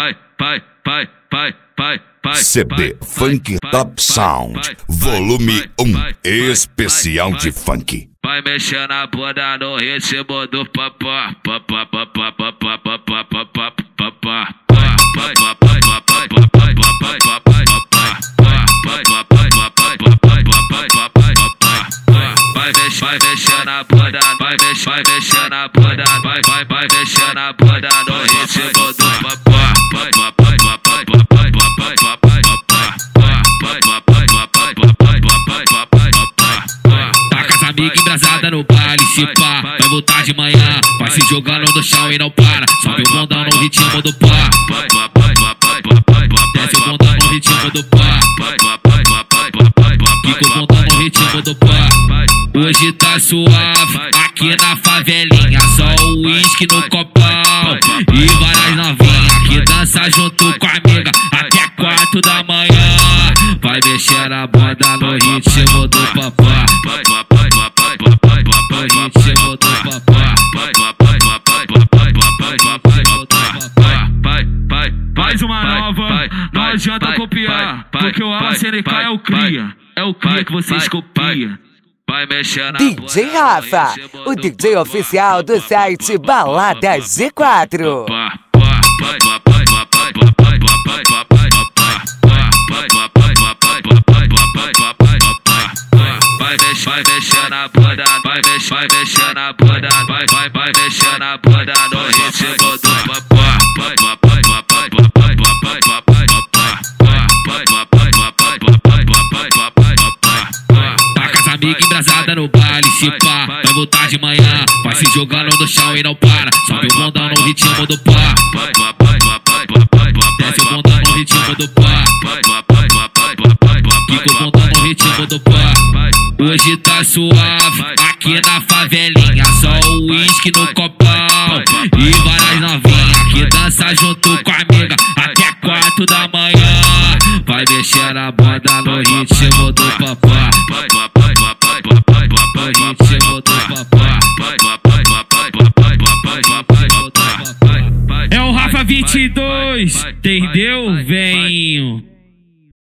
CD Funk Top Sound, volume 1, especial de funk. Vai mexer na bunda no ritmo do papá, papá, papá, papá, papá, papá, papá. Vai mexer na bunda, vai mexer na bunda, vai mexer na bunda no ritmo do papá, tá com as amigas embrasadas no baile, se pá, vai voltar de manhã, vai se jogando no chão e não para, sobe o bundão no ritmo do pá, desce o bundão no ritmo do pá, fica o bundão no ritmo do pá. Hoje tá suave, aqui na favelinha, só o uísque no copão e várias novinhas que dança junto com a amiga até 4 da manhã. Vai mexer na bunda no ritmo do papá, no ritmo do papá. Faz uma nova, não adianta copiar, porque o ACNK é o cria que vocês copiam. Vai mexer na DJ Rafa, o DJ oficial do site Balada Z4. Vai mexer na bunda, vai mexer na bunda, vai mexer na bunda no ritmo do papá. Amiga embrasada no baile, se pá, vai voltar de manhã, vai se jogando no chão e não para, sobe o bundão no ritmo do pá, desce o bundão no ritmo do pá, fica o bundão no ritmo do pá. Hoje tá suave, aqui na favelinha, só o uísque no copão e várias novinhas que dança junto com a amiga até 4 da manhã. Vai mexer na bunda no ritmo do papá, no ritmo do papá. É o Rafa 22, entendeu, venho?